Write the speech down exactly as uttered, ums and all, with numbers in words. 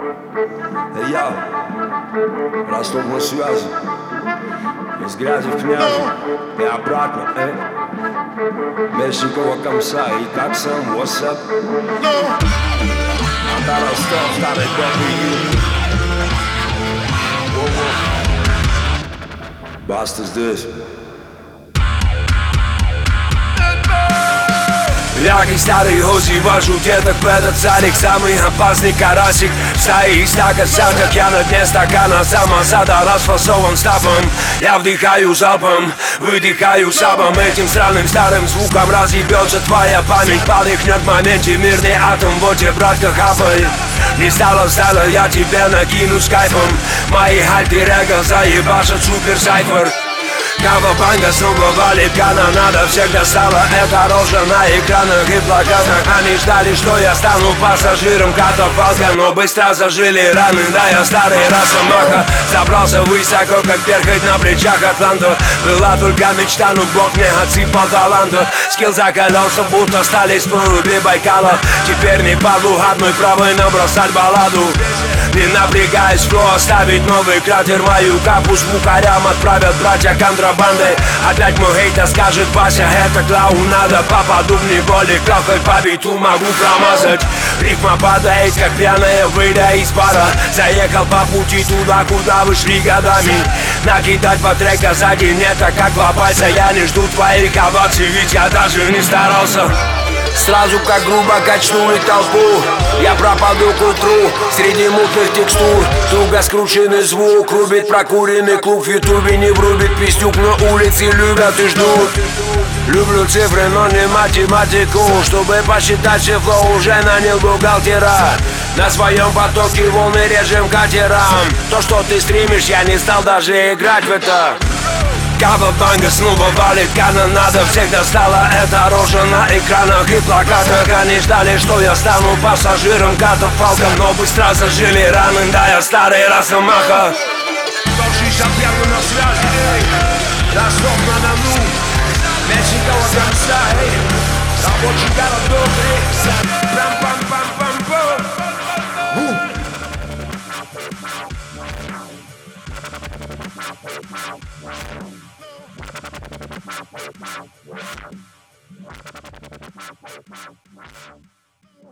Эй, я, Ростов на связи. Из грязи в князи и обратно, эй. Мельщикова комса и как сам, what's up? Анда Ростов, старый добрый юг. Баста здесь. Я как старый Ози вожу деток в этот садик. Самый опасный карасик в стае из так сам, как я на дне стакана. Самосада расфасован стапом. Я вдыхаю залпом, выдыхаю сабом. Этим странным старым звуком разъебется твоя память. Подыхнет в моменте мирный атом. Вот тебе, братка, хапай. Не стало стало, я тебе накину скайпом. Мои альтер-эго заебашат супер сайфер. Кавабанга снова валит канонада. Всегда стала эта рожа на экранах и плакатах. Они ждали, что я стану пассажиром катафалка, но быстро зажили раны, да я старый росомаха. Забрался высоко, как перхоть на плечах Атланта. Была только мечта, но Бог мне отсыпал таланта. Скилл закалялся, будто стали с проруби Байкала. Теперь не падлу одной правой набросать балладу. Не напрягаясь, фло оставить новый кратер. Мою капу с букарям отправят братья контрабандой. Опять мой хейтер скажет: Вася, это клоунада. Попаду в неволе, кафе по биту могу промазать. Рифма падает, как пьяная, выйдя из бара. Заехал по пути туда, куда вы шли годами. Накидать по трека сзади не так, как два пальца. Я не жду твоих оваций, ведь я даже не старался. Сразу как грубо качнули толпу. Я пропаду к утру среди мутных текстур. Туго скрученный звук рубит прокуренный клуб. В ютубе не врубит пиздюк, но улицы любят и ждут. Люблю цифры, но не математику. Чтобы посчитать все флоу, уже нанял бухгалтера. На своем потоке волны режем катерам. То, что ты стримишь, я не стал даже играть в это. Кавабанга снова валит канонада. Всегда стала эта рожа на экранах и плакатах. Они ждали, что я стану пассажиром катафалка, но быстро зажили раны, да я старый росомаха. сто шестьдесят первый на связи, эй. Ростов на Дону, Мельщикова комса, эй. Рабочий городок, эй. Пам-пам-пам-пам-пам. We'll be right back.